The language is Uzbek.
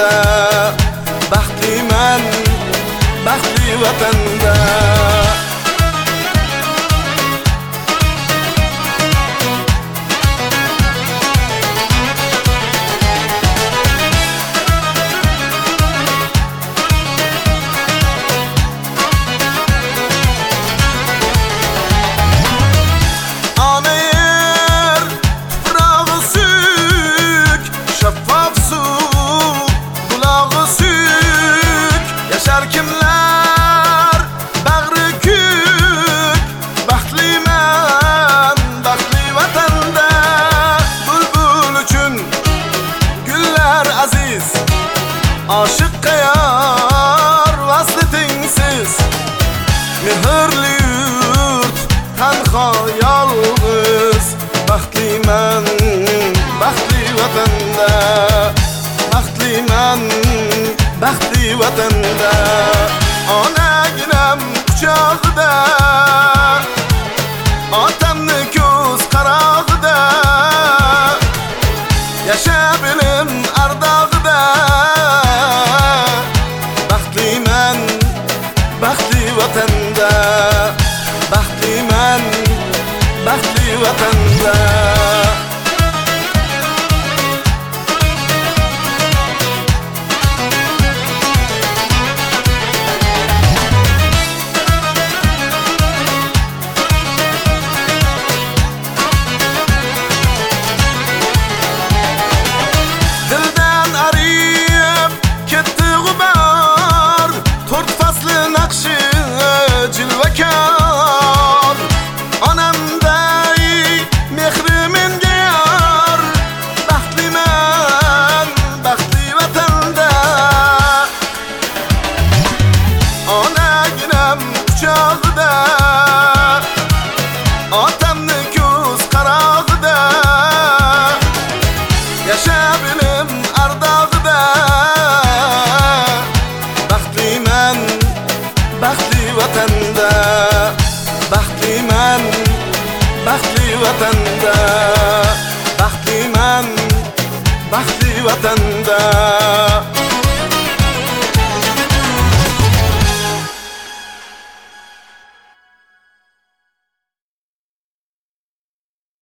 vatanda, baxtliman, baxtli vatanda. Kimler bag'ri kuk, baxtliman, baxtli vatanda. Bulbul uchun gullar aziz, oshiqqa yor vasli tengsiz. Mehrli yurt tanho yolg'iz, baxtliman, baxtli vatanda, baxtliman, baxtli vatanda. Onaginam quchog'ida, otamni ko'z qarog'ida, yashab elim ardog'ida. Baxtliman, baxtli vatanda, baxtliman, baxtli vatanda. Jilvakor onamday mehri menga yor, baxtliman, baxtli vatanda. Onaginam quchog'ida, otamni ko'z qarog'ida, yashab elim ardog'ida. Baxtliman, baxtli vatanda, baxtliman, baxtli vatanda, baxtliman, baxtli vatanda.